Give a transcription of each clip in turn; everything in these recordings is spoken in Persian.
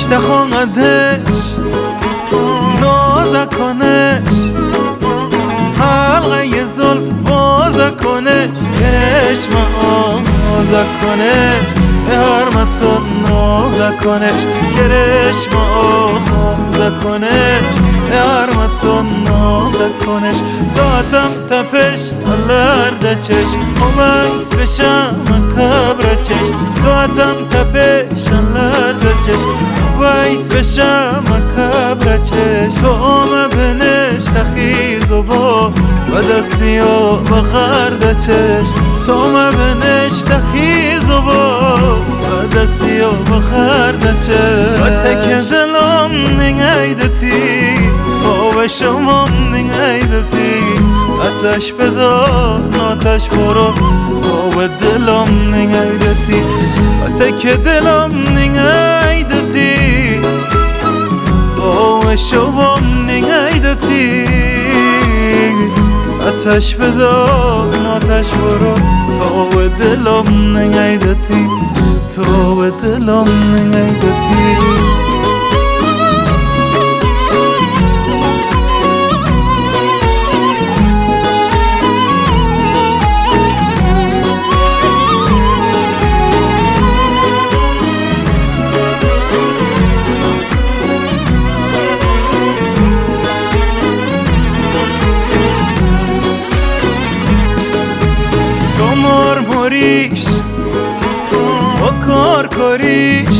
اشتخانتش نازه کنش حلقه زلف وازه کنش چشم آزه کنش حرمتون نازه کنش کرشم آزه کنش حرمتون نازه کنش دادم تپش الارده چش اومکس بشم کبر چش دادم تپش الارده چش وایس بشم کبر چش تو آمه بنش تخیز و با و دستی و بخرده چش تو آمه بنش تخیز و با و دستی و بخرده چش و تک دلم نگیدتی خواب شما نگیدتی آتش بدان آتش برو خواب دلم نگیدتی و تک دلم نگیدتی خواب شما نگیدتی آتش بدان آتش برو تو به دلم نگیدتی تو به دلم نگیدتی مرموریش و کارکاریش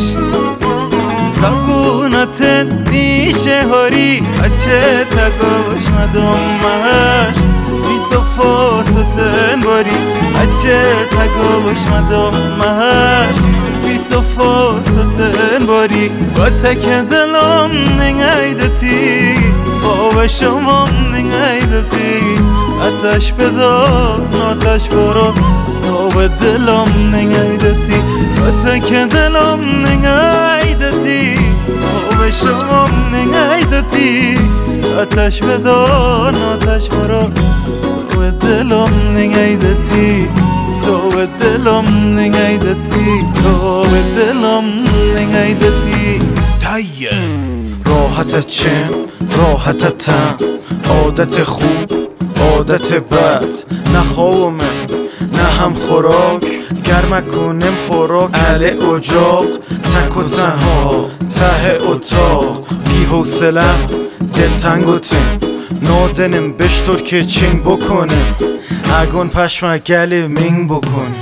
زبونت نیشه هاری اچه تگاش مدامش فیس و فاستن باری اچه تگاش مدامش فیس و فاستن باری با تک دلم نگیدتی خواب شما نگیدتی آتش بدان آتش برو تو به دلم نگیدتی و تک دلم نگیدتی خواب شما نگیدتی آتش بدان آتش برو تو به دلم نگیدتی تو به دلم نگیدتی تو به دلم نگیدتی تایه راحت چم راحت تم عادت خوب عادت بد نه خوابم نه هم خوراک گرم کنم خوراک علی اجاق تک و تنها ته اتاق بی حوصلم دلتنگ و تن نادنم بشتر که چین بکنم اگون پشم گل مینگ بکنم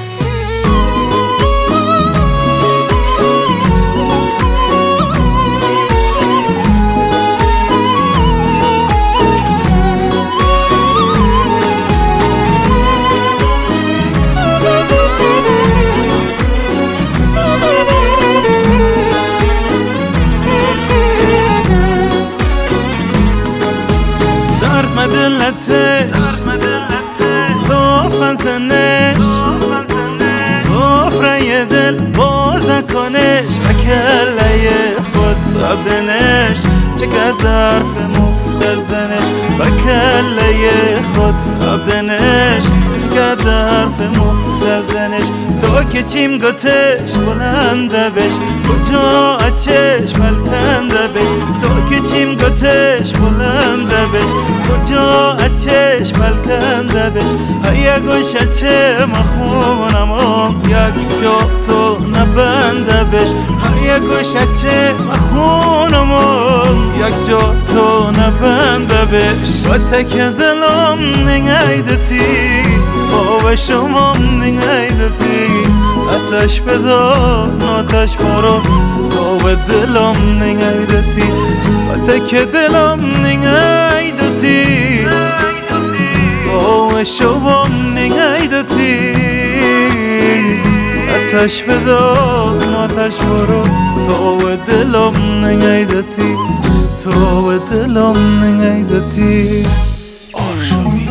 دلتش لافن زنش سفره دل بازه کنش و کله خود بنش چقدر حرف مفت زنش و کله خود بنش چقدر حرف مفت زنش تو که چیم گتش بلنده بش کجا اچش بلکنده بش تو که چیم گتش بلنده بش کجا اچش بلکنده بش ای گوش اچه مخونم یک جا تو نبنده بش ای گوش اچه مخونم یک جا تو نبنده بش و تک دلم نگیدتی خواب شما نگیدتی آتش بدان آتش برو تو به دلم نگیدتی و تک دلم نگیدتی خواب شما نگیدتی آتش بدان آتش برو تو به دلم نگیدتی تو به دلم نگیدتی آرشوی